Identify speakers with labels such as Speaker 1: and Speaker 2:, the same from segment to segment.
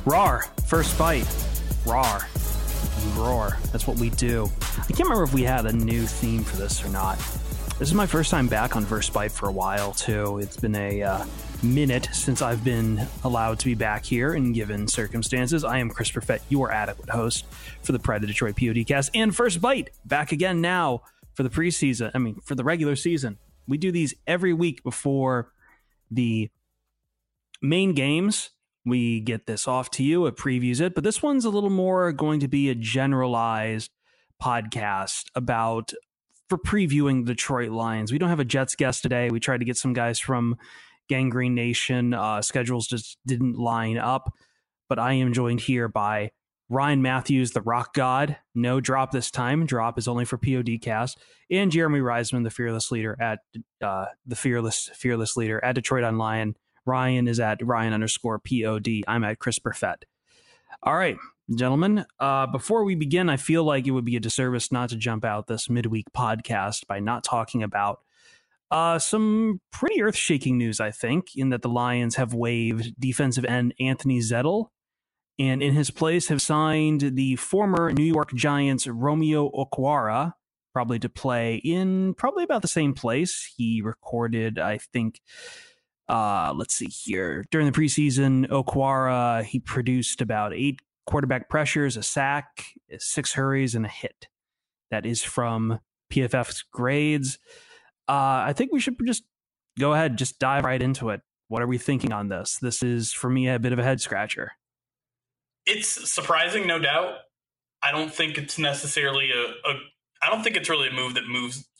Speaker 1: Roar, first bite. Roar. Roar. That's what we do. I can't remember if we had a new theme for this or not. This is my first time back on First Bite for a while, too. It's been a minute since I've been allowed to be back here in given circumstances. I am Chris Perfett, your adequate host for the Pride of Detroit PODcast. And First Bite, back again now for the preseason. For the regular season. We do these every week before the main games. We get this off to you. It previews it. But this one's a little more going to be a generalized podcast for previewing the Detroit Lions. We don't have a Jets guest today. We tried to get some guys from Gangrene Nation. Schedules just didn't line up. But I am joined here by Ryan Matthews, the Rock God. No drop this time. Drop is only for PODcast. And Jeremy Reisman, the fearless leader at fearless leader at Detroit Online. Ryan is at Ryan_POD. I'm at Chris Perfett. All right, gentlemen. Before we begin, I feel like it would be a disservice not to jump out this midweek podcast by not talking about some pretty earth-shaking news, I think, in that the Lions have waived defensive end Anthony Zettel, and in his place have signed the former New York Giants Romeo Okwara, probably to play in probably about the same place. He recorded, I think, let's see here. During the preseason, Okwara, he produced about 8 quarterback pressures, a sack, 6 hurries, and a hit. That is from PFF's grades. I think we should just go ahead, just dive right into it. What are we thinking on this? This is, for me, a bit of a head scratcher.
Speaker 2: It's surprising, no doubt. I don't think it's necessarily I don't think it's really a move that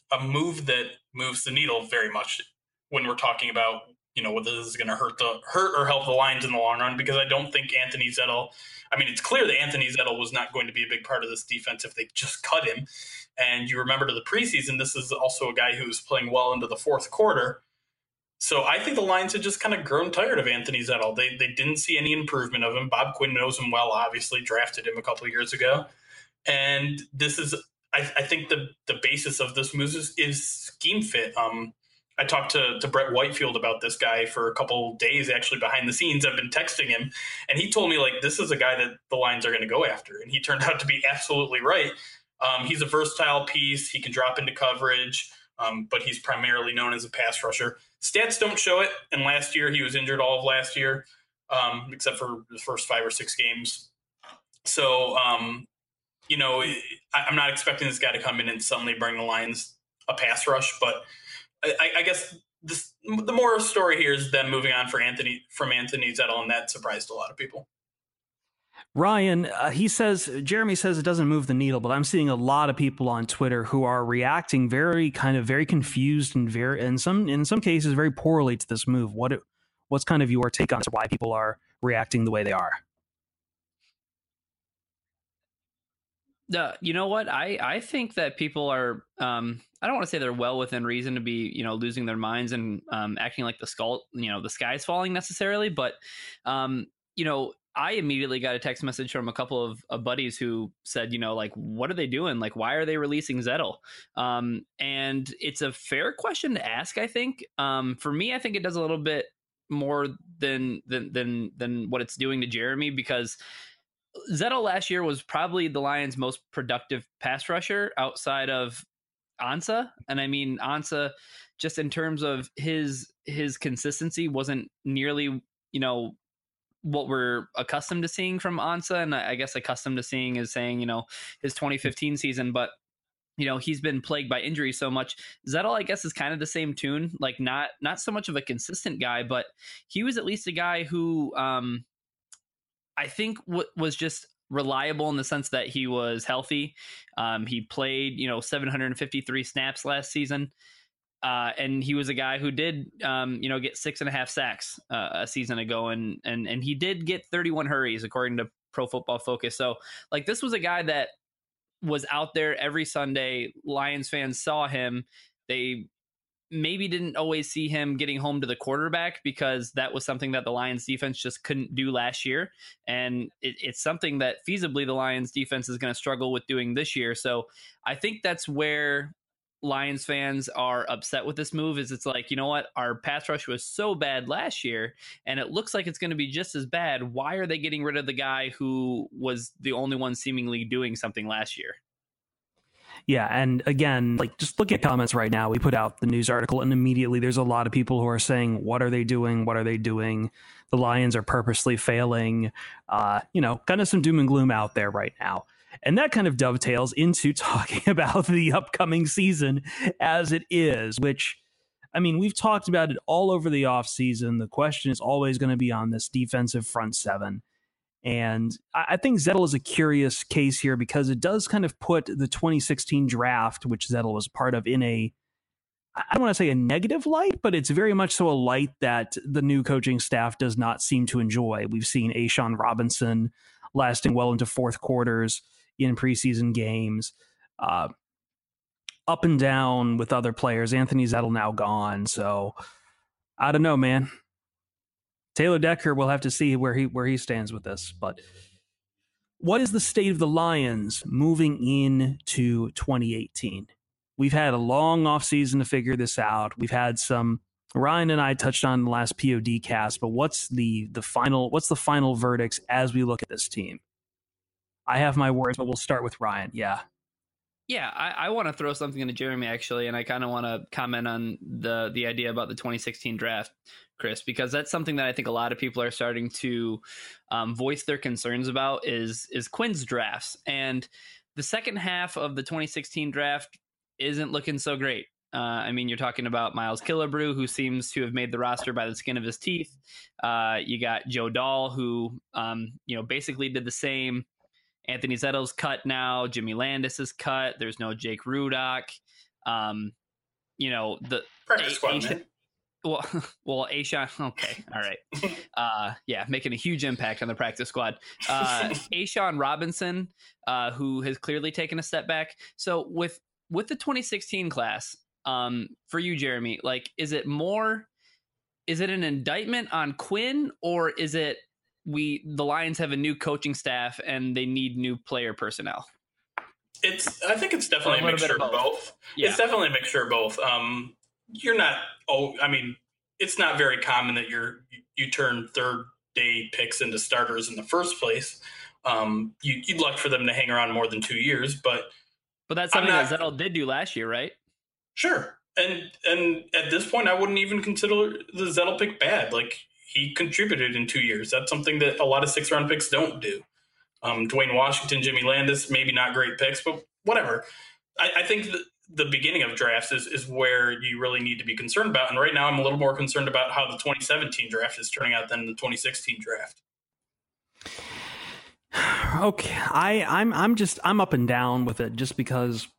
Speaker 2: moves the needle very much when we're talking about, whether this is going to hurt or help the Lions in the long run, because I don't think Anthony Zettel, it's clear that Anthony Zettel was not going to be a big part of this defense if they just cut him. And you remember to the preseason, this is also a guy who was playing well into the fourth quarter. So I think the Lions had just kind of grown tired of Anthony Zettel. They didn't see any improvement of him. Bob Quinn knows him well, obviously, drafted him a couple of years ago. And this is, I think the basis of this move is scheme fit. I talked to Brett Whitefield about this guy for a couple days, actually, behind the scenes. I've been texting him, and he told me, this is a guy that the Lions are going to go after. And he turned out to be absolutely right. He's a versatile piece. He can drop into coverage, but he's primarily known as a pass rusher. Stats don't show it, and last year he was injured all of last year, except for the first 5 or 6 games. So, I'm not expecting this guy to come in and suddenly bring the Lions a pass rush, but I guess the moral story here is them moving on from Anthony Zettel, and that surprised a lot of people.
Speaker 1: Ryan, Jeremy says it doesn't move the needle, but I'm seeing a lot of people on Twitter who are reacting very confused and in some cases very poorly to this move. What's kind of your take on why people are reacting the way they are?
Speaker 3: You know what? I think that people are, I don't want to say they're well within reason to be, losing their minds and acting like the sky's falling necessarily. But, I immediately got a text message from a couple of buddies who said, what are they doing? Why are they releasing Zettel? And it's a fair question to ask, I think. For me, I think it does a little bit more than what it's doing to Jeremy, because Zettel last year was probably the Lions' most productive pass rusher outside of Ansah. And Ansah, just in terms of his consistency, wasn't nearly, what we're accustomed to seeing from Ansah. And I guess accustomed to seeing is saying, his 2015 season, but he's been plagued by injury so much. Zettel, I guess, is kind of the same tune, not so much of a consistent guy, but he was at least a guy who, I think was just reliable in the sense that he was healthy. He played, 753 snaps last season. And he was a guy who did, get 6.5 sacks a season ago. And he did get 31 hurries, according to Pro Football Focus. So this was a guy that was out there every Sunday. Lions fans saw him. They maybe didn't always see him getting home to the quarterback, because that was something that the Lions defense just couldn't do last year. And it's something that feasibly the Lions defense is going to struggle with doing this year. So I think that's where Lions fans are upset with this move is it's like, you know what? Our pass rush was so bad last year, and it looks like it's going to be just as bad. Why are they getting rid of the guy who was the only one seemingly doing something last year?
Speaker 1: Yeah, and again, like just look at comments right now. We put out the news article, and immediately there's a lot of people who are saying, "What are they doing? What are they doing? The Lions are purposely failing." Kind of some doom and gloom out there right now. And that kind of dovetails into talking about the upcoming season as it is, which, I mean, we've talked about it all over the offseason. The question is always going to be on this defensive front seven. And I think Zettel is a curious case here because it does kind of put the 2016 draft, which Zettel was part of, in I don't want to say a negative light, but it's very much so a light that the new coaching staff does not seem to enjoy. We've seen A'Shawn Robinson lasting well into fourth quarters in preseason games, up and down with other players. Anthony Zettel now gone. So I don't know, man. Taylor Decker, we'll have to see where he stands with this. But what is the state of the Lions moving into 2018? We've had a long offseason to figure this out. We've had some, Ryan and I touched on the last POD cast, but what's the final verdicts as we look at this team? I have my words, but we'll start with Ryan. Yeah.
Speaker 3: Yeah, I want to throw something into Jeremy, actually, and I kind of want to comment on the idea about the 2016 draft, Chris, because that's something that I think a lot of people are starting to voice their concerns about is Quinn's drafts. And the second half of the 2016 draft isn't looking so great. I mean, you're talking about Miles Killebrew, who seems to have made the roster by the skin of his teeth. You got Joe Dahl, who basically did the same. Anthony Zettel's cut now. Jimmy Landis is cut. There's no Jake Rudock. The
Speaker 2: practice squad, man.
Speaker 3: Well, A'Shawn. Okay, all right. Making a huge impact on the practice squad. A'Shawn Robinson, who has clearly taken a step back. So with the 2016 class, for you, Jeremy, like, is it an indictment on Quinn, or is it the Lions have a new coaching staff and they need new player personnel?
Speaker 2: I think it's definitely a mixture of both. Yeah. It's definitely a mixture of both. It's not very common that you turn third day picks into starters in the first place. You'd like for them to hang around more than 2 years, but
Speaker 3: that's something that Zettel did do last year, right? Sure.
Speaker 2: And at this point, I wouldn't even consider the Zettel pick bad. Like, he contributed in 2 years. That's something that a lot of 6th-round picks don't do. Dwayne Washington, Jimmy Landis, maybe not great picks, but whatever. I think the beginning of drafts is where you really need to be concerned about. And right now I'm a little more concerned about how the 2017 draft is turning out than the 2016 draft.
Speaker 1: Okay. I'm up and down with it just because,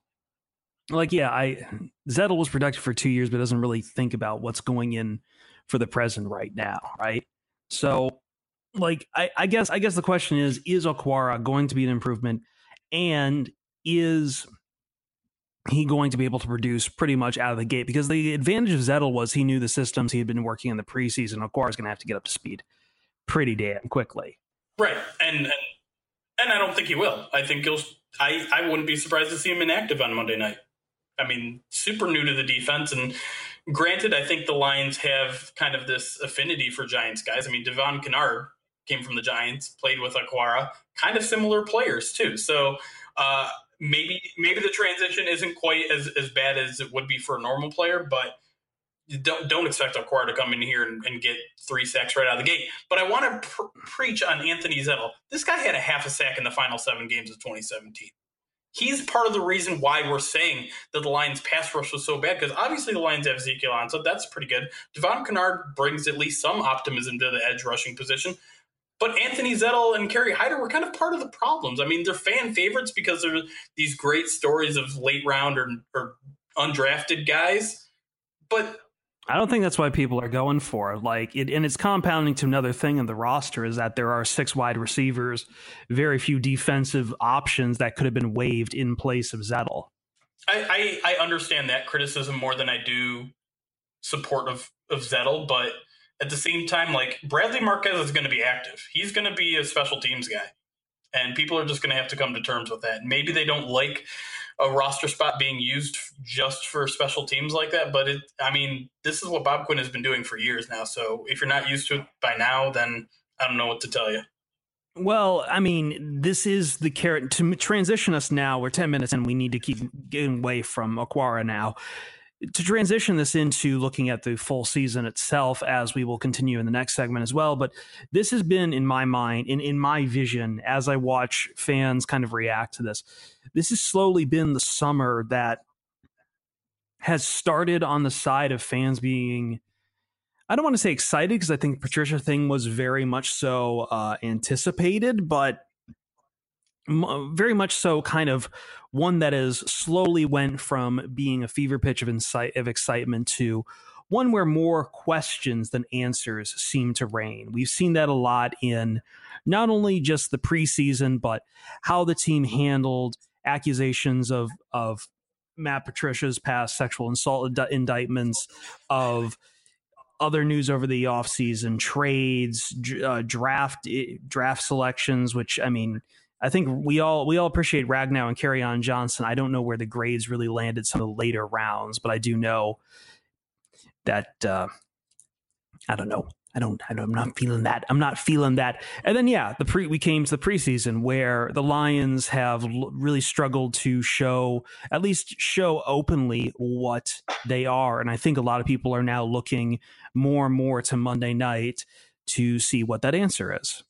Speaker 1: Zettel was productive for 2 years, but doesn't really think about what's going in for the present right now, right? So, I guess the question is Okwara going to be an improvement, and is he going to be able to produce pretty much out of the gate? Because the advantage of Zettel was he knew the systems he had been working in the preseason. Okwara is going to have to get up to speed pretty damn quickly.
Speaker 2: Right, and I don't think he will. I think I wouldn't be surprised to see him inactive on Monday night. I mean, super new to the defense, and granted, I think the Lions have kind of this affinity for Giants guys. I mean, Devon Kennard came from the Giants, played with Okwara, kind of similar players too. So maybe the transition isn't quite as bad as it would be for a normal player, but don't expect Okwara to come in here and get 3 sacks right out of the gate. But I want to preach on Anthony Zettel. This guy had a half a sack in the final 7 games of 2017. He's part of the reason why we're saying that the Lions' pass rush was so bad, because obviously the Lions have Ezekiel on, so that's pretty good. Devon Kennard brings at least some optimism to the edge rushing position. But Anthony Zettel and Kerry Hyder were kind of part of the problems. I mean, they're fan favorites because they're these great stories of late round or undrafted guys. But
Speaker 1: I don't think that's why people are going for it. And it's compounding to another thing in the roster is that there are 6 wide receivers, very few defensive options that could have been waived in place of Zettel.
Speaker 2: I understand that criticism more than I do support of Zettel, but at the same time, Bradley Marquez is going to be active. He's going to be a special teams guy, and people are just going to have to come to terms with that. Maybe they don't like a roster spot being used just for special teams like that. But this is what Bob Quinn has been doing for years now. So if you're not used to it by now, then I don't know what to tell you.
Speaker 1: Well, I mean, this is the carrot to transition us now. We're 10 minutes and we need to keep getting away from Okwara now. To transition this into looking at the full season itself, as we will continue in the next segment as well. But this has been, in my mind, in my vision, as I watch fans kind of react to this, this has slowly been the summer that has started on the side of fans being, I don't want to say excited, because I think the Patricia thing was very much so anticipated, but very much so kind of one that is slowly went from being a fever pitch of excitement to one where more questions than answers seem to reign. We've seen that a lot in not only just the preseason, but how the team handled accusations of Matt Patricia's past sexual assault indictments, of other news over the offseason, trades, draft selections, which, I mean, I think we all appreciate Ragnow and Kerryon Johnson. I don't know where the grades really landed some of the later rounds, but I do know that I don't know. I'm not feeling that. And then, we came to the preseason, where the Lions have really struggled to show openly what they are. And I think a lot of people are now looking more and more to Monday night to see what that answer is.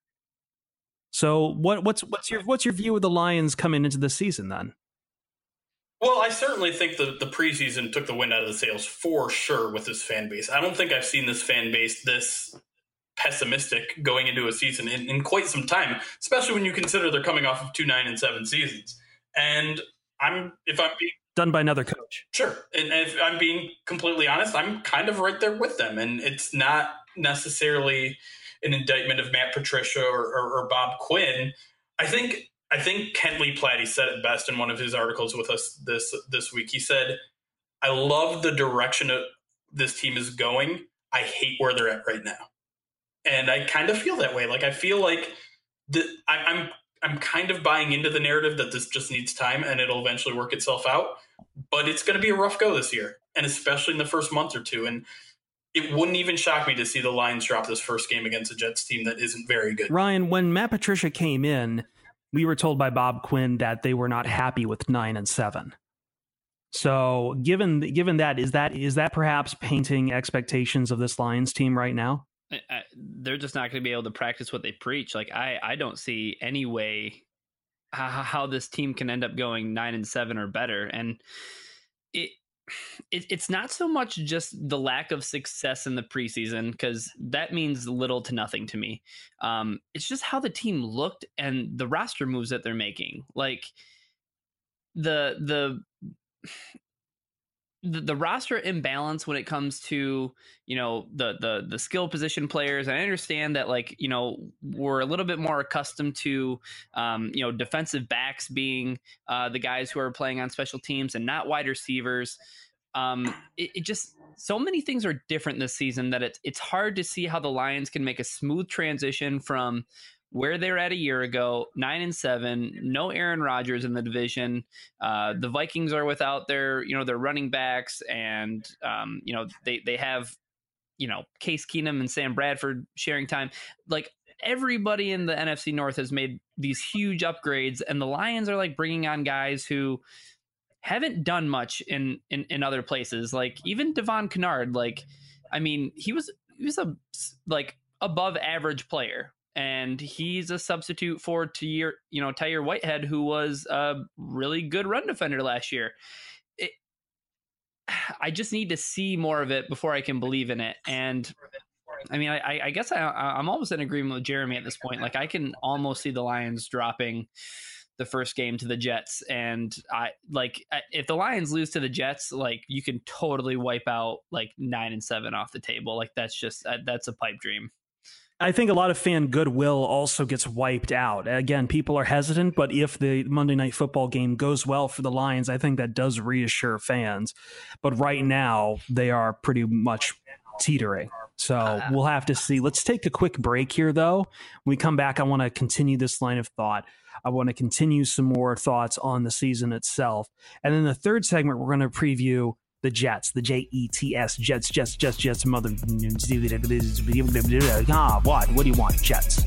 Speaker 1: So what's your view of the Lions coming into the season then?
Speaker 2: Well, I certainly think the preseason took the wind out of the sails for sure with this fan base. I don't think I've seen this fan base this pessimistic going into a season in quite some time, especially when you consider they're coming off of 2 9-7 seasons. And if I'm being
Speaker 1: done by another coach,
Speaker 2: sure, and if I'm being completely honest, I'm kind of right there with them. And it's not necessarily an indictment of Matt Patricia or Bob Quinn. I think Kent Lee Platte said it best in one of his articles with us this week. He said, "I love the direction this team is going. I hate where they're at right now." And I kind of feel that way. Like, I feel like I'm kind of buying into the narrative that this just needs time and it'll eventually work itself out. But it's going to be a rough go this year, and especially in the first month or two. And it wouldn't even shock me to see the Lions drop this first game against a Jets team that isn't very good.
Speaker 1: Ryan, when Matt Patricia came in, we were told by Bob Quinn that they were not happy with 9-7. So given that, is that perhaps painting expectations of this Lions team right now?
Speaker 3: They're just not going to be able to practice what they preach. Like, I don't see any way how this team can end up going 9-7 or better. And it's not so much just the lack of success in the preseason, because that means little to nothing to me. It's just how the team looked and the roster moves that they're making. Like, the roster imbalance when it comes to, the skill position players. And I understand that, like, we're a little bit more accustomed to, defensive backs being the guys who are playing on special teams and not wide receivers. It just, so many things are different this season that it's hard to see how the Lions can make a smooth transition from where they're at a year ago, 9-7, no Aaron Rodgers in the division. The Vikings are without their running backs, and they have, Case Keenum and Sam Bradford sharing time. Like, everybody in the NFC North has made these huge upgrades, and the Lions are like bringing on guys who haven't done much in other places. Like, even Devon Kennard, like, I mean, he was a like above average player, and he's a substitute for Tyre Whitehead, who was a really good run defender last year. I just need to see more of it before I can believe in it. And I mean, I guess I'm almost in agreement with Jeremy at this point. Like, I can almost see the Lions dropping the first game to the Jets. And if the Lions lose to the Jets, like, you can totally wipe out like 9-7 off the table. Like, that's a pipe dream.
Speaker 1: I think a lot of fan goodwill also gets wiped out. Again, people are hesitant, but if the Monday Night Football game goes well for the Lions, I think that does reassure fans. But right now, they are pretty much teetering. So we'll have to see. Let's take a quick break here, though. When we come back, I want to continue this line of thought. I want to continue some more thoughts on the season itself. And then the third segment, we're going to preview the Jets, the Jets, Jets, mother. What do you want, Jets?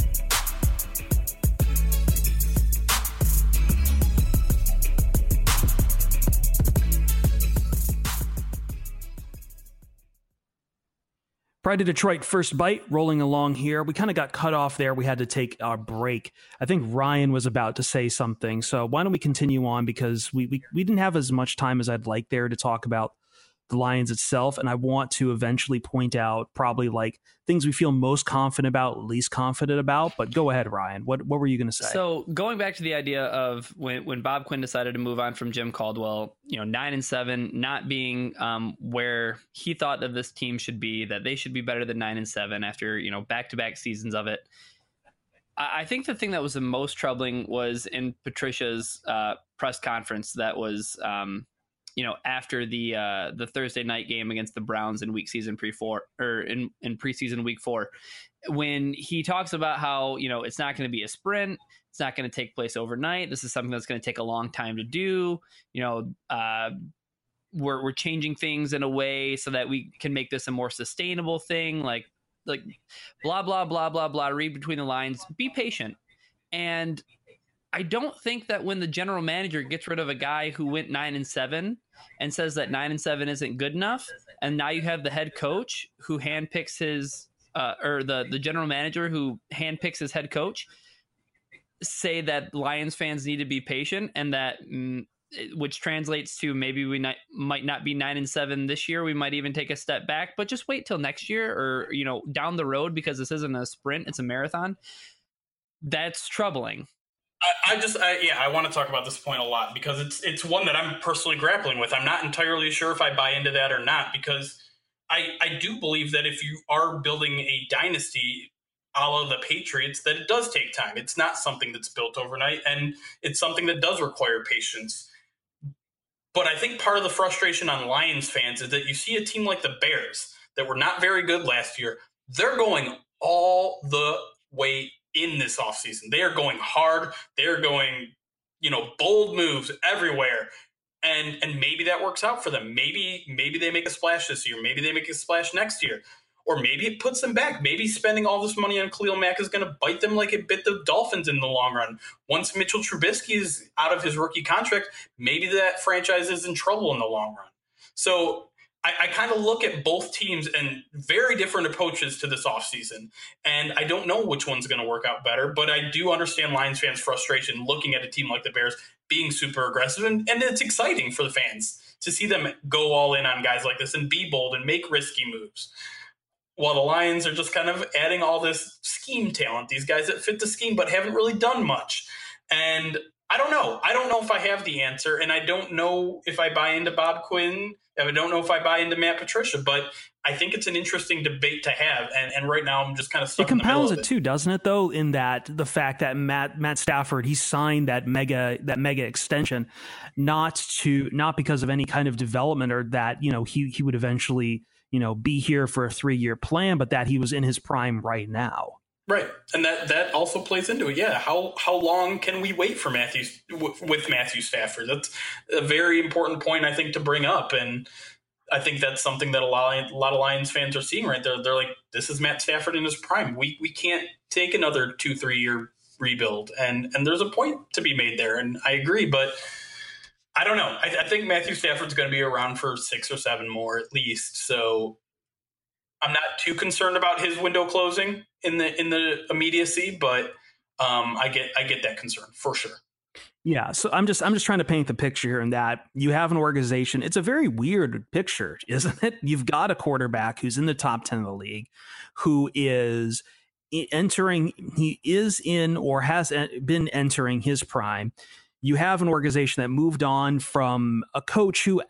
Speaker 1: Pride of Detroit, first bite, rolling along here. We kind of got cut off there. We had to take our break. I think Ryan was about to say something. So why don't we continue on, because we didn't have as much time as I'd like there to talk about the Lions itself. And I want to eventually point out probably like things we feel most confident about, least confident about. But go ahead, Ryan. What were you going to say?
Speaker 3: So going back to the idea of when Bob Quinn decided to move on from Jim Caldwell, 9-7, not being where he thought that this team should be, that they should be better than 9-7 after, back-to-back seasons of it. I think the thing that was the most troubling was in Patricia's press conference that was, after the Thursday night game against the Browns in in preseason week 4, when he talks about how, it's not going to be a sprint. It's not going to take place overnight. This is something that's going to take a long time to do. We're changing things in a way so that we can make this a more sustainable thing. Like blah, blah, blah, blah, blah. Read between the lines, be patient. And I don't think that when the general manager gets rid of a guy who went 9-7 and says that 9-7 isn't good enough, and now you have the head coach who handpicks his, or the general manager who handpicks his head coach, say that Lions fans need to be patient, and that, which translates to maybe we might not be 9-7 this year. We might even take a step back, but just wait till next year, or down the road, because this isn't a sprint; it's a marathon. That's troubling.
Speaker 2: I want to talk about this point a lot, because it's one that I'm personally grappling with. I'm not entirely sure if I buy into that or not, because I do believe that if you are building a dynasty a la the Patriots, that it does take time. It's not something that's built overnight, and it's something that does require patience. But I think part of the frustration on Lions fans is that you see a team like the Bears that were not very good last year. They're going all the way in this offseason. They are going hard. They're going, bold moves everywhere. And maybe that works out for them. Maybe they make a splash this year. Maybe they make a splash next year. Or maybe it puts them back. Maybe spending all this money on Khalil Mack is going to bite them like it bit the Dolphins in the long run. Once Mitchell Trubisky is out of his rookie contract, maybe that franchise is in trouble in the long run. So I kind of look at both teams and very different approaches to this offseason. And I don't know which one's going to work out better, but I do understand Lions fans' frustration looking at a team like the Bears being super aggressive. And it's exciting for the fans to see them go all in on guys like this and be bold and make risky moves, while the Lions are just kind of adding all this scheme talent, these guys that fit the scheme but haven't really done much. And I don't know. I don't know if I have the answer, and I don't know if I buy into Bob Quinn. I don't know if I buy into Matt Patricia, but I think it's an interesting debate to have. And right now I'm just kind of stuck in the middle of it.
Speaker 1: It compounds it too, doesn't it, though, in that the fact that Matt Stafford, he signed that mega extension not because of any kind of development, or that, he would eventually, be here for a 3-year plan, but that he was in his prime right now.
Speaker 2: Right. And that also plays into it. Yeah. How long can we wait for Matthew Stafford? That's a very important point, I think, to bring up. And I think that's something that a lot of Lions fans are seeing right there. They're like, this is Matt Stafford in his prime. We can't take another 2-3 year rebuild. And there's a point to be made there. And I agree, but I don't know. I think Matthew Stafford's going to be around for 6 or 7 more at least. So I'm not too concerned about his window closing in the immediacy, but I get that concern for sure.
Speaker 1: Yeah, so I'm just trying to paint the picture here, in that you have an organization. It's a very weird picture, isn't it? You've got a quarterback who's in the top 10 of the league, who is entering. He is in, or has been entering, his prime. You have an organization that moved on from a coach who,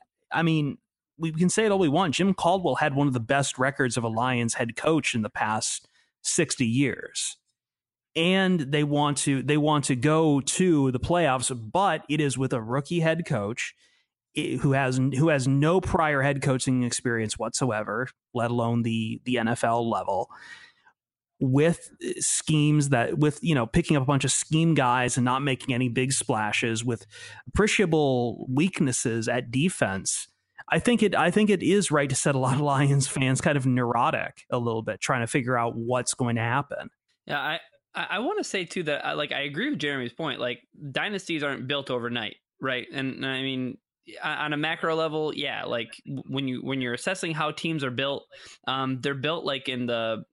Speaker 1: we can say it all we want. Jim Caldwell had one of the best records of a Lions head coach in the past 60 years. And they want to go to the playoffs, but it is with a rookie head coach who has no prior head coaching experience whatsoever, let alone the NFL level, with schemes with picking up a bunch of scheme guys and not making any big splashes, with appreciable weaknesses at defense. I think it is right to set a lot of Lions fans kind of neurotic a little bit, trying to figure out what's going to happen.
Speaker 3: Yeah, I want to say too that I agree with Jeremy's point. Like, dynasties aren't built overnight, right? And I mean, on a macro level, yeah, like when you're assessing how teams are built, they're built like in the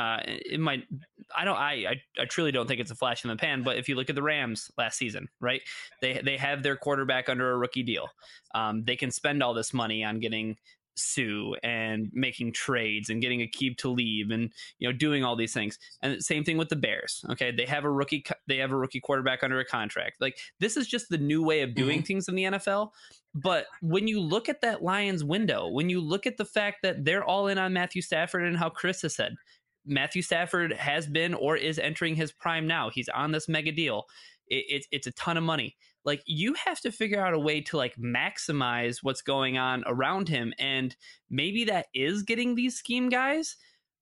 Speaker 3: I truly don't think it's a flash in the pan, but if you look at the Rams last season, right, they have their quarterback under a rookie deal. They can spend all this money on getting Sue and making trades and getting Aqib Talib and doing all these things. And same thing with the Bears. Okay, they have a rookie quarterback under a contract. Like, this is just the new way of doing things in the NFL. But when you look at that Lions window, when you look at the fact that they're all in on Matthew Stafford, and how Chris has said Matthew Stafford has been or is entering his prime now. He's on this mega deal. It's a ton of money. Like, you have to figure out a way to like maximize what's going on around him. And maybe that is getting these scheme guys,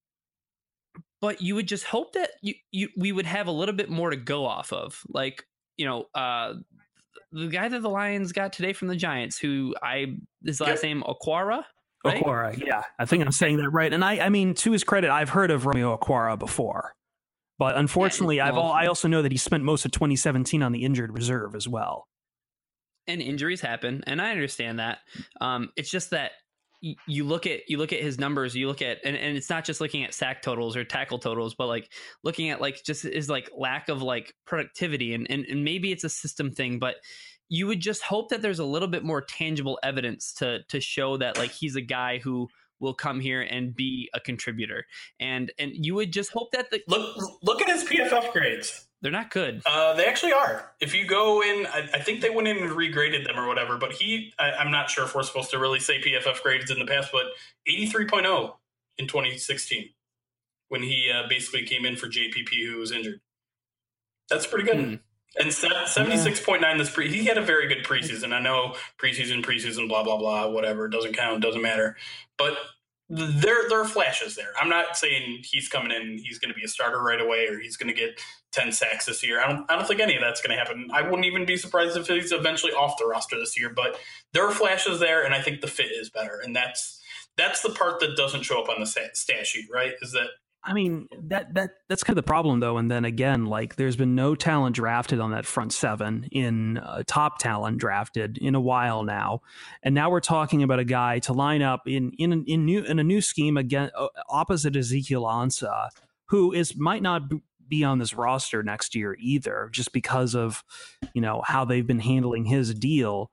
Speaker 3: but you would just hope that we would have a little bit more to go off of. Like, the guy that the Lions got today from the Giants, his last name Okwara. Right?
Speaker 1: Okwara, yeah. I think I'm saying that right. And I mean, to his credit, I've heard of Romeo Okwara before. But unfortunately, I also know that he spent most of 2017 on the injured reserve as well.
Speaker 3: And injuries happen, and I understand that. It's just that you look at his numbers, and it's not just looking at sack totals or tackle totals, but like looking at like just his like lack of like productivity, and maybe it's a system thing, but you would just hope that there's a little bit more tangible evidence to show that like he's a guy who will come here and be a contributor. And you would just hope that
Speaker 2: look at his PFF grades.
Speaker 3: They're not good.
Speaker 2: They actually are. If you go in, I think they went in and regraded them or whatever, but I'm not sure if we're supposed to really say PFF grades in the past, but 83.0 in 2016 when he basically came in for JPP, who was injured. That's pretty good. And 76.9 he had a very good preseason. I know preseason, blah, blah, blah, whatever. It doesn't count, doesn't matter. But there are flashes there. I'm not saying he's coming in, he's going to be a starter right away, or he's going to get 10 sacks this year. I don't think any of that's going to happen. I wouldn't even be surprised if he's eventually off the roster this year. But there are flashes there, and I think the fit is better. And that's the part that doesn't show up on the stat sheet, right? Is that,
Speaker 1: I mean, that's kind of the problem, though. And then again, like, there's been no talent drafted on that front seven in top talent drafted in a while now. And now we're talking about a guy to line up in a new scheme again, opposite Ezekiel Ansah, who might not be on this roster next year either, just because of, how they've been handling his deal.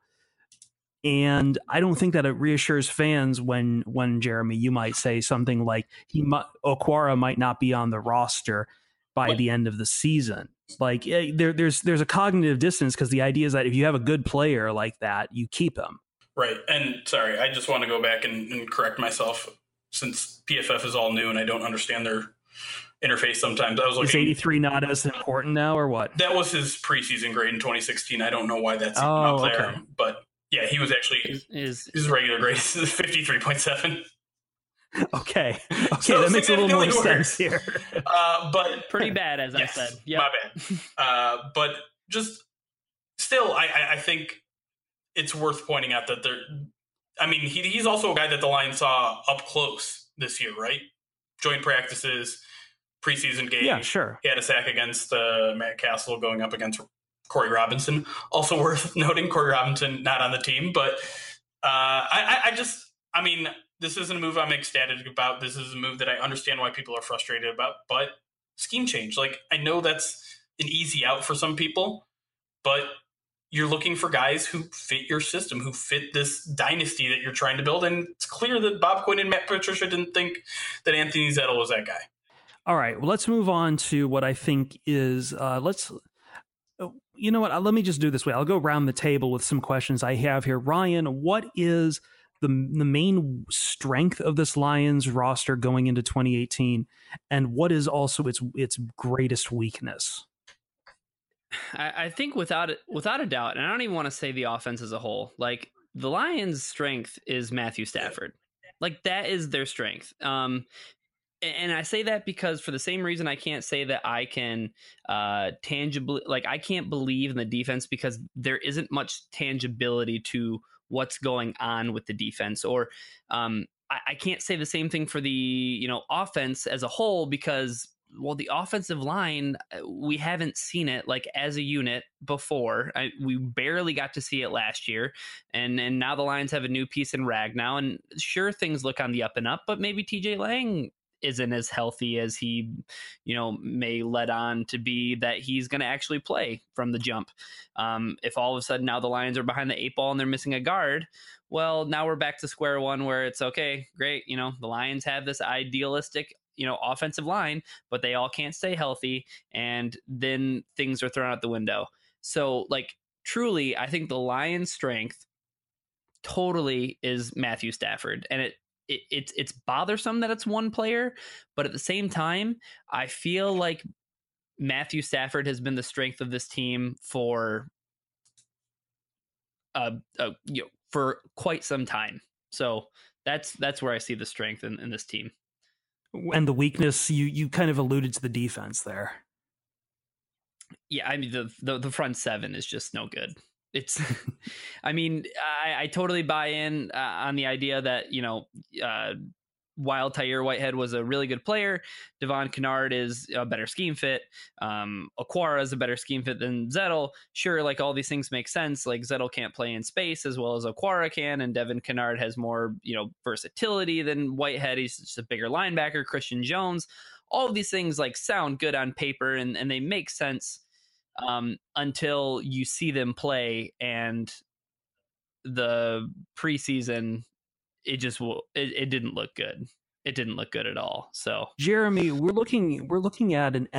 Speaker 1: And I don't think that it reassures fans when Jeremy, you might say something like Okwara might not be on the roster by the end of the season. Like, there's a cognitive dissonance, because the idea is that if you have a good player like that, you keep him.
Speaker 2: Right. And sorry, I just want to go back and correct myself, since PFF is all new and I don't understand their interface sometimes.
Speaker 1: Is 83 not as important now, or what?
Speaker 2: That was his preseason grade in 2016. I don't know why that's up there,
Speaker 1: okay.
Speaker 2: But yeah, he was actually his regular grade is 53.7.
Speaker 1: Okay, so that makes a little more sense here.
Speaker 2: But
Speaker 3: pretty bad, as yes, I said. Yep.
Speaker 2: My bad. But just still, I think it's worth pointing out that he's also a guy that the Lions saw up close this year, right? Joint practices, preseason game.
Speaker 1: Yeah, sure.
Speaker 2: He had a sack against Matt Castle going up against Corey Robinson. Also worth noting, Corey Robinson not on the team, but this isn't a move I'm ecstatic about. This is a move that I understand why people are frustrated about, but scheme change. Like, I know that's an easy out for some people, but you're looking for guys who fit your system, who fit this dynasty that you're trying to build. And it's clear that Bob Quinn and Matt Patricia didn't think that Anthony Zettel was that guy.
Speaker 1: All right, well, let's move on to what I think is you know what? Let me just do this way. I'll go around the table with some questions I have here. Ryan, what is the main strength of this Lions roster going into 2018, and what is also its greatest weakness?
Speaker 3: I think without a doubt, and I don't even want to say the offense as a whole, like, the Lions' strength is Matthew Stafford. Like, that is their strength. And I say that because for the same reason I can't say that I can tangibly, like, I can't believe in the defense because there isn't much tangibility to what's going on with the defense. Or I can't say the same thing for the offense as a whole because, well, the offensive line, we haven't seen it like as a unit before. We barely got to see it last year, and now the Lions have a new piece in Ragnow, and sure, things look on the up and up, but maybe TJ Lang isn't as healthy as he may let on to be, that he's going to actually play from the jump. If all of a sudden now the Lions are behind the 8 ball and they're missing a guard, well, now we're back to square one where it's okay, great, the Lions have this idealistic offensive line, but they all can't stay healthy, and then things are thrown out the window. So, like, truly, I think the Lions' strength totally is Matthew Stafford, and it's bothersome that it's one player, but at the same time, I feel like Matthew Stafford has been the strength of this team for for quite some time. So that's where I see the strength in this team.
Speaker 1: And the weakness, you kind of alluded to the defense there.
Speaker 3: Yeah, I mean, the front seven is just no good. It's, I mean, I totally buy in on the idea that, while Tyre Whitehead was a really good player, Devon Kennard is a better scheme fit. Okwara is a better scheme fit than Zettel. Sure, like, all these things make sense. Like, Zettel can't play in space as well as Okwara can, and Devon Kennard has more, versatility than Whitehead. He's just a bigger linebacker. Christian Jones. All of these things, like, sound good on paper, and they make sense until you see them play, and the preseason, it didn't look good. It didn't look good at all. So,
Speaker 1: Jeremy, we're looking at an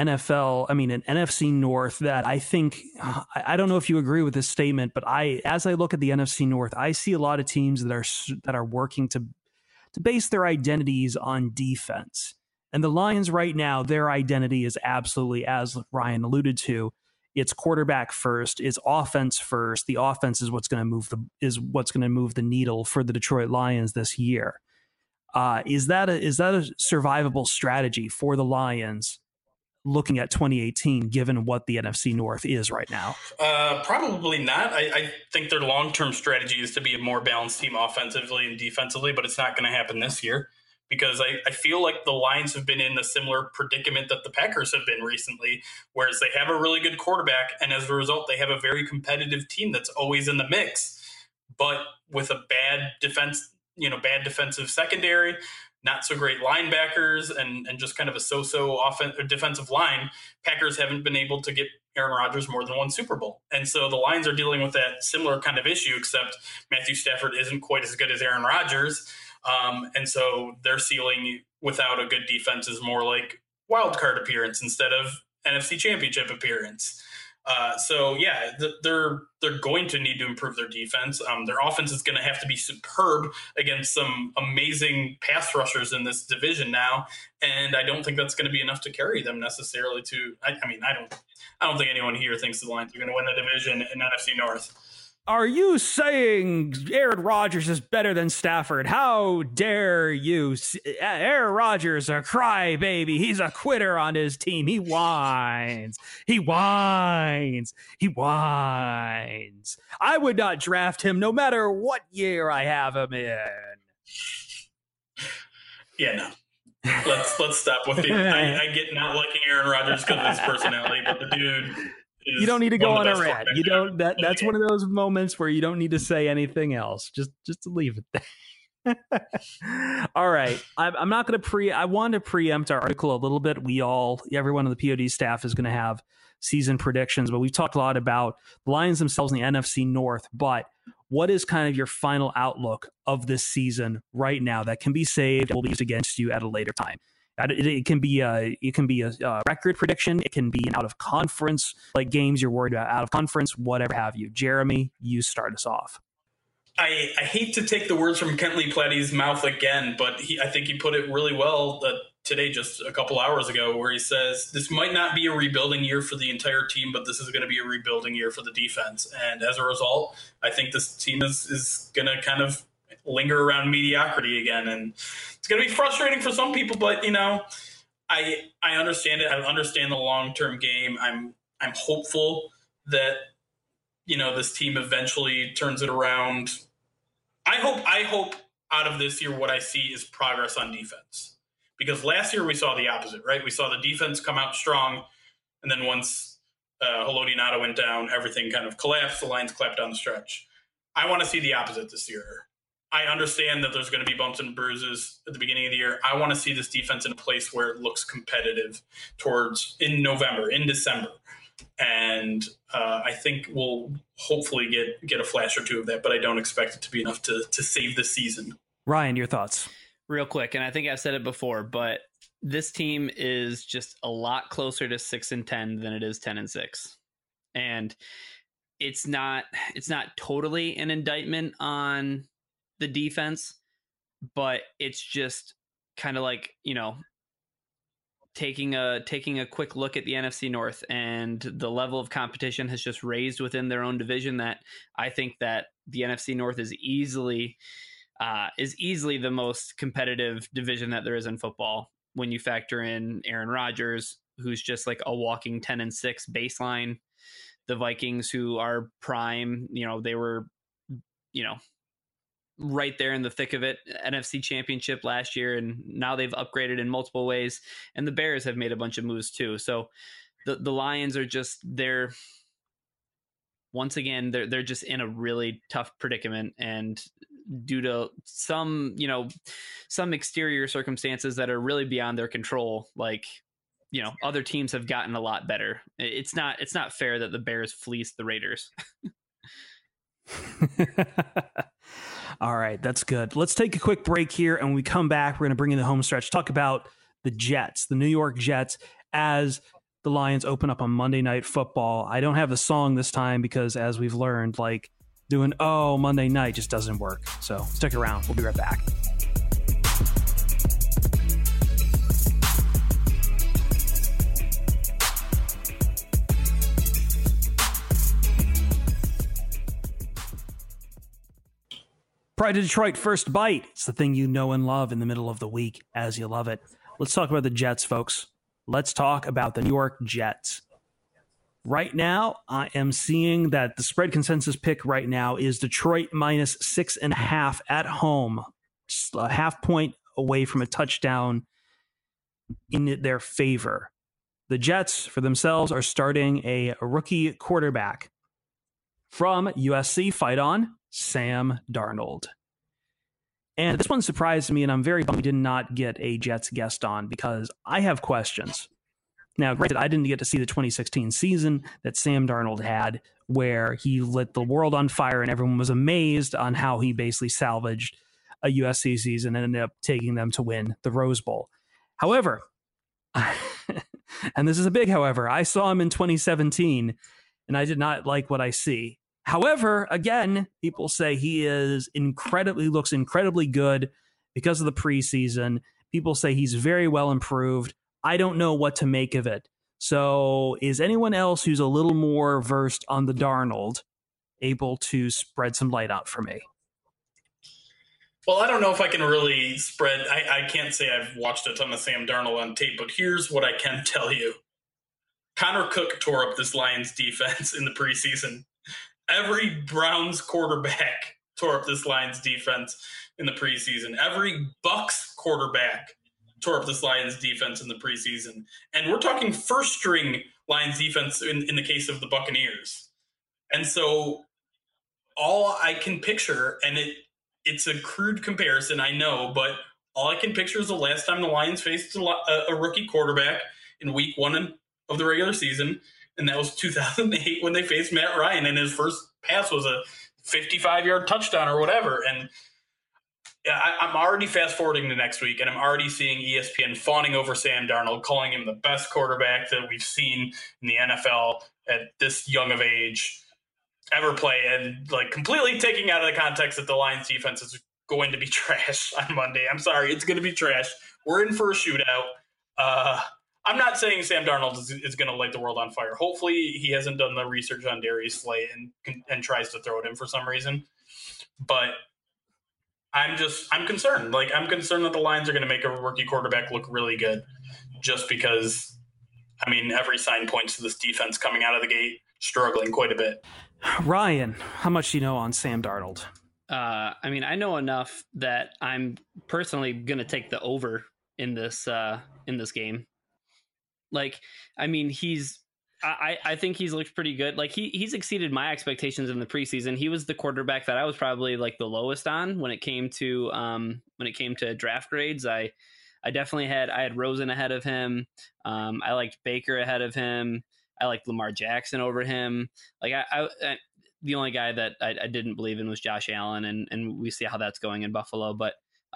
Speaker 1: NFC North that I think, I don't know if you agree with this statement, but as I look at the NFC North, I see a lot of teams that are working to base their identities on defense. And the Lions right now, their identity is absolutely, as Ryan alluded to, it's quarterback first, it's offense first. The offense is what's going to move the needle for the Detroit Lions this year. Is that a survivable strategy for the Lions looking at 2018, given what the NFC North is right now?
Speaker 2: Probably not. I think their long-term strategy is to be a more balanced team offensively and defensively, but it's not going to happen this year. Because I feel like the Lions have been in a similar predicament that the Packers have been recently, whereas they have a really good quarterback, and as a result, they have a very competitive team that's always in the mix, but with a bad defensive secondary, not so great linebackers, and just kind of a so-so defensive line. Packers haven't been able to get Aaron Rodgers more than one Super Bowl. And so the Lions are dealing with that similar kind of issue, except Matthew Stafford isn't quite as good as Aaron Rodgers. And so their ceiling without a good defense is more like wild card appearance instead of NFC Championship appearance. They're going to need to improve their defense. Their offense is going to have to be superb against some amazing pass rushers in this division now, and I don't think that's going to be enough to carry them necessarily. I don't think anyone here thinks the Lions are going to win the division in NFC North.
Speaker 1: Are you saying Aaron Rodgers is better than Stafford? How dare you? Aaron Rodgers, a crybaby. He's a quitter on his team. He whines. I would not draft him no matter what year I have him in.
Speaker 2: Yeah, no. Let's stop with the. I get not liking Aaron Rodgers because of his personality, but the dude.
Speaker 1: You don't need to go on a rant. You don't. That's one of those moments where you don't need to say anything else. Just to leave it there. All right. I'm not going to I wanted to preempt our article a little bit. Everyone on the POD staff is going to have season predictions, but we've talked a lot about the Lions themselves in the NFC North. But what is kind of your final outlook of this season right now that can be saved and will be used against you at a later time? It can be a record prediction. It can be an out of conference, like games you're worried about out of conference, whatever have you. Jeremy, you start us off.
Speaker 2: I hate to take the words from Kentley Platty's mouth again, but I think he put it really well that today, just a couple hours ago, where he says this might not be a rebuilding year for the entire team, but this is going to be a rebuilding year for the defense. And as a result, I think this team is going to kind of linger around mediocrity again. And it's going to be frustrating for some people, but, I understand it. I understand the long-term game. I'm hopeful that, this team eventually turns it around. I hope out of this year what I see is progress on defense. Because last year we saw the opposite, right? We saw the defense come out strong, and then once Haloti Ngata went down, everything kind of collapsed. The Lions clapped down the stretch. I want to see the opposite this year. I understand that there's going to be bumps and bruises at the beginning of the year. I want to see this defense in a place where it looks competitive in November, in December. And I think we'll hopefully get a flash or two of that, but I don't expect it to be enough to save the season.
Speaker 1: Ryan, your thoughts?
Speaker 3: Real quick, and I think I've said it before, but this team is just a lot closer to 6-10 than it is 10-6. And it's not totally an indictment on the defense, but it's just kind of like, taking a quick look at the NFC North, and the level of competition has just raised within their own division, that I think that the NFC North is easily the most competitive division that there is in football, when you factor in Aaron Rodgers, who's just like a walking 10-6 baseline, the Vikings, who are prime, they were, right there in the thick of it, NFC Championship last year, and now they've upgraded in multiple ways, and the Bears have made a bunch of moves too. So the Lions are just, they're just in a really tough predicament, and due to some exterior circumstances that are really beyond their control, like, other teams have gotten a lot better. It's not fair that the Bears fleeced the Raiders.
Speaker 1: All right, that's good. Let's take a quick break here, and when we come back, we're going to bring in the home stretch, talk about the Jets, the New York Jets, as the Lions open up on Monday Night Football. I don't have the song this time because, as we've learned, like doing Monday night just doesn't work. So stick around. We'll be right back. Pride of Detroit First Bite. It's the thing you know and love in the middle of the week as you love it. Let's talk about the Jets, folks. Let's talk about the New York Jets. Right now, I am seeing that the spread consensus pick right now is Detroit minus 6.5 at home. Just a half point away from a touchdown in their favor. The Jets, for themselves, are starting a rookie quarterback from USC. Fight on. Sam Darnold. And this one surprised me, and I'm very bummed we did not get a Jets guest on, because I have questions. Now, granted, I didn't get to see the 2016 season that Sam Darnold had, where he lit the world on fire and everyone was amazed on how he basically salvaged a USC season and ended up taking them to win the Rose Bowl. However, and this is a big however, I saw him in 2017, and I did not like what I see. However, again, people say he looks incredibly good because of the preseason. People say he's very well improved. I don't know what to make of it. So is anyone else who's a little more versed on the Darnold able to spread some light out for me?
Speaker 2: Well, I don't know if I can really spread. I can't say I've watched a ton of Sam Darnold on tape, but here's what I can tell you. Connor Cook tore up this Lions defense in the preseason. Every Browns quarterback tore up this Lions defense in the preseason. Every Bucs quarterback tore up this Lions defense in the preseason. And we're talking first-string Lions defense in the case of the Buccaneers. And so all I can picture, and it's a crude comparison, I know, but all I can picture is the last time the Lions faced a rookie quarterback in week 1 of the regular season, and that was 2008 when they faced Matt Ryan, and his first pass was a 55-yard touchdown or whatever. And I'm already fast-forwarding to next week, and I'm already seeing ESPN fawning over Sam Darnold, calling him the best quarterback that we've seen in the NFL at this young of age ever play, and like completely taking out of the context that the Lions defense is going to be trash on Monday. I'm sorry, it's going to be trash. We're in for a shootout. I'm not saying Sam Darnold is going to light the world on fire. Hopefully, he hasn't done the research on Darius Slay and tries to throw it in for some reason. But I'm concerned. Like, I'm concerned that the Lions are going to make a rookie quarterback look really good, just because. I mean, every sign points to this defense coming out of the gate struggling quite a bit.
Speaker 1: Ryan, how much do you know on Sam Darnold?
Speaker 3: I mean, I know enough that I'm personally going to take the over in this game. Like, I mean, I think he's looked pretty good. Like, he's exceeded my expectations in the preseason. He was the quarterback that I was probably like the lowest on when it came to draft grades. I definitely had Rosen ahead of him. I liked Baker ahead of him. I liked Lamar Jackson over him. Like, I the only guy that I didn't believe in was Josh Allen, and we see how that's going in Buffalo. But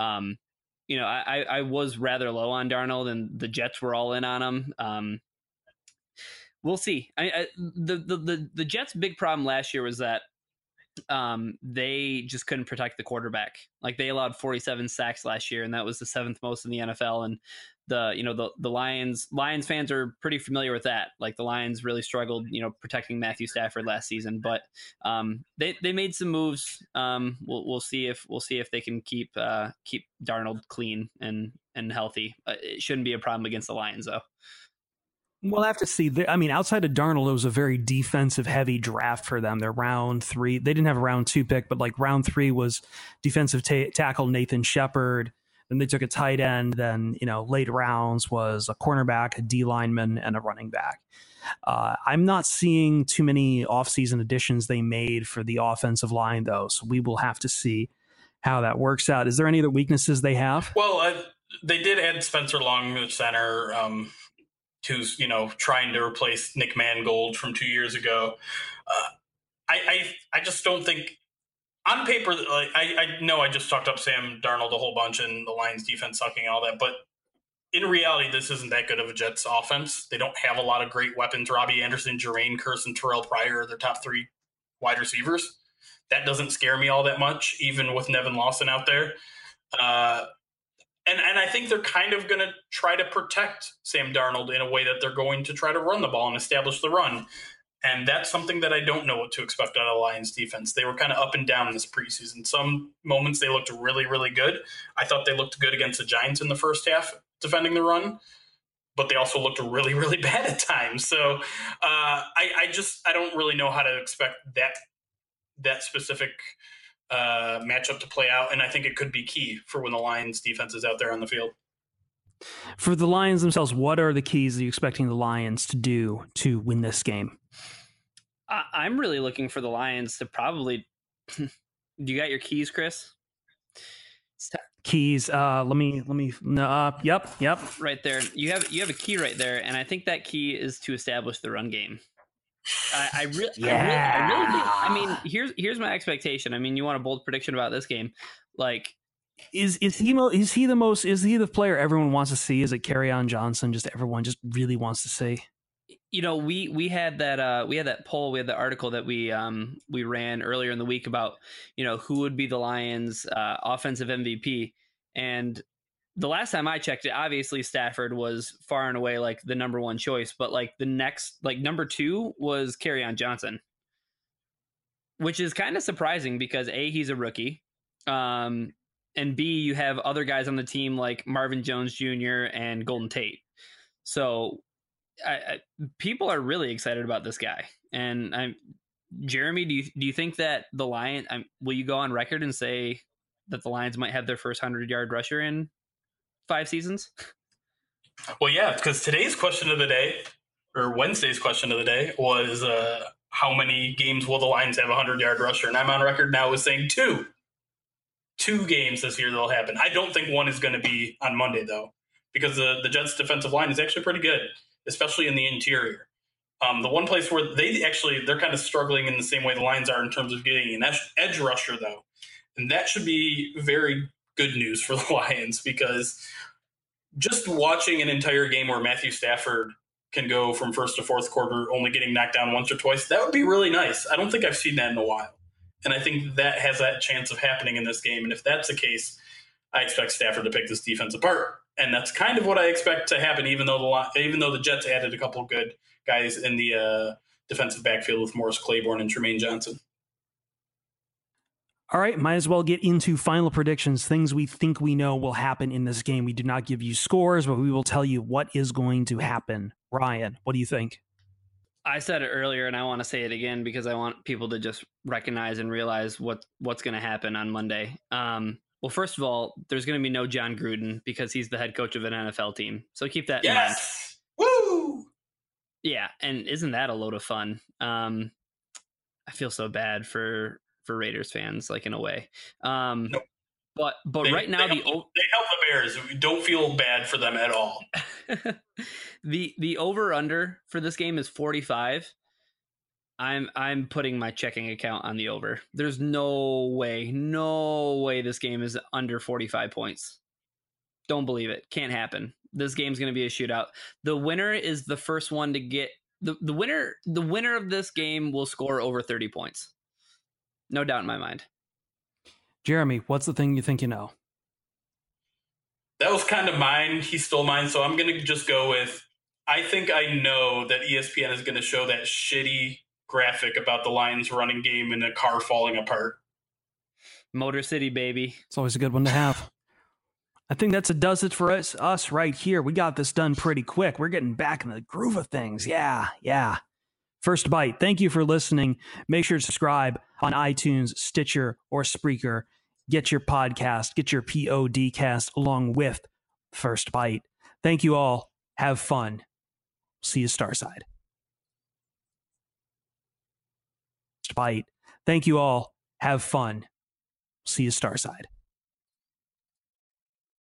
Speaker 3: I was rather low on Darnold, and the Jets were all in on him. We'll see. The Jets' big problem last year was that they just couldn't protect the quarterback. Like, they allowed 47 sacks last year, and that was the 7th most in the NFL. And the Lions fans are pretty familiar with that. Like, the Lions really struggled, protecting Matthew Stafford last season, but they made some moves. We'll see if they can keep Darnold clean and healthy. It shouldn't be a problem against the Lions, though.
Speaker 1: We'll have to see. I mean, outside of Darnold, it was a very defensive-heavy draft for them. Their round 3, they didn't have a round 2 pick, but like round 3 was defensive tackle Nathan Shepard. Then they took a tight end. Then, late rounds was a cornerback, a D lineman, and a running back. I'm not seeing too many offseason additions they made for the offensive line, though, so we will have to see how that works out. Is there any other weaknesses they have?
Speaker 2: Well, they did add Spencer Long, the center, who's trying to replace Nick Mangold from 2 years ago. I just don't think on paper. Like, I know I just talked up Sam Darnold a whole bunch and the Lions defense sucking and all that, but in reality, this isn't that good of a Jets offense. They don't have a lot of great weapons. Robbie Anderson, Jermaine Kearse, and Terrell Pryor are their top 3 wide receivers. That doesn't scare me all that much, even with Nevin Lawson out there. And I think they're kind of going to try to protect Sam Darnold in a way that they're going to try to run the ball and establish the run. And that's something that I don't know what to expect out of the Lions defense. They were kind of up and down this preseason. Some moments they looked really, really good. I thought they looked good against the Giants in the first half defending the run, but they also looked really, really bad at times. So I don't really know how to expect that specific matchup to play out, and I think it could be key for when the Lions defense is out there on the field.
Speaker 1: For the Lions themselves, what are the keys that you're expecting the Lions to do to win this game?
Speaker 3: I'm really looking for the Lions to probably. Do you got your keys, Chris?
Speaker 1: Keys. Let me. Yep.
Speaker 3: Right there. You have a key right there, and I think that key is to establish the run game. I really think. I mean, here's my expectation. I mean, you want a bold prediction about this game? Like,
Speaker 1: is he the player everyone wants to see? Is it Kerryon Johnson? Just everyone just really wants to see.
Speaker 3: We had that poll, we had the article that we ran earlier in the week about who would be the Lions' offensive MVP, and the last time I checked it, obviously Stafford was far and away like the number 1 choice, but like the next, like number 2 was Kerryon Johnson, which is kind of surprising because A, he's a rookie, and B, you have other guys on the team like Marvin Jones Jr. and Golden Tate. So people are really excited about this guy. And Jeremy, do you think that the Lions, will you go on record and say that the Lions might have their first 100-yard rusher in 5 seasons?
Speaker 2: Well, yeah, because today's question of the day, or Wednesday's question of the day, was how many games will the Lions have a 100-yard rusher? And I'm on record now with saying 2. 2 games this year that'll happen. I don't think one is going to be on Monday, though, because the Jets' defensive line is actually pretty good, especially in the interior. The one place where they're kind of struggling in the same way the Lions are in terms of getting an edge rusher, though. And that should be very good news for the Lions, because just watching an entire game where Matthew Stafford can go from first to fourth quarter only getting knocked down once or twice, that would be really nice. I don't think I've seen that in a while. And I think that has that chance of happening in this game. And if that's the case, I expect Stafford to pick this defense apart. and that's kind of what I expect to happen. Even though the Jets added a couple good guys in the defensive backfield with Morris Claiborne and Tremaine Johnson.
Speaker 1: All right, might as well get into final predictions, things we think we know will happen in this game. We do not give you scores, but we will tell you what is going to happen. Ryan, what do you think?
Speaker 3: I said it earlier, and I want to say it again because I want people to just recognize and realize what's going to happen on Monday. Well, first of all, there's going to be no John Gruden because he's the head coach of an NFL team. So keep that in mind.
Speaker 2: Woo!
Speaker 3: Yeah, and isn't that a load of fun? I feel so bad for Raiders fans, like in a way.
Speaker 2: Nope.
Speaker 3: But right now
Speaker 2: they help the Bears. We don't feel bad for them at all.
Speaker 3: The over under for this game is 45. I'm putting my checking account on the over. There's no way this game is under 45 points. Don't believe it. Can't happen. This game's going to be a shootout. The winner is the first one to get the winner of this game will score over 30 points. No doubt in my mind.
Speaker 1: Jeremy, what's the thing you think you know?
Speaker 2: That was kind of mine. He stole mine, so I'm going to just go with, I think I know that ESPN is going to show that shitty graphic about the Lions running game and a car falling apart.
Speaker 3: Motor City, baby.
Speaker 1: It's always a good one to have. I think that's does it for us right here. We got this done pretty quick. We're getting back in the groove of things. Yeah. First Bite, thank you for listening. Make sure to subscribe on iTunes, Stitcher, or Spreaker. Get your podcast, get your podcast along with First Bite. Thank you all. Have fun. See you Starside. First Bite. Thank you all. Have fun. See you Starside.